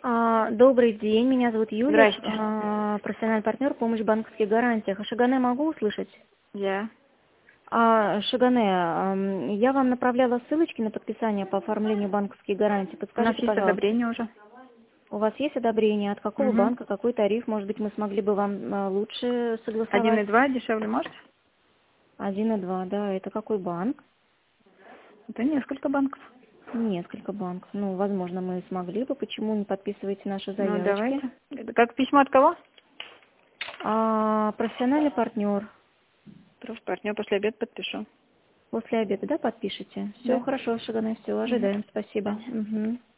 Добрый день, меня зовут Юлия, Здрасте. профессиональный партнер «Помощь в банковских гарантиях». Шагане могу услышать? Я. Шагане, я вам направляла ссылочки на подписание по оформлению банковских гарантий. У нас Подскажите, есть пожалуйста, одобрение уже. у вас есть одобрение? От какого Угу. банка, какой тариф? Может быть, мы смогли бы вам лучше согласовать? 1,2 дешевле можете? 1,2, да. Это какой банк? Это несколько банков. Несколько банков. Ну, возможно, мы смогли бы. Почему не подписываете наши Ну, заявочки? давайте. Это как письмо от кого? Профессиональный партнер. Просто партнер после обеда подпишу. После обеда, да, подпишите? Все Да. хорошо, Шагане, все, Угу. ожидаем. Спасибо. Мгм.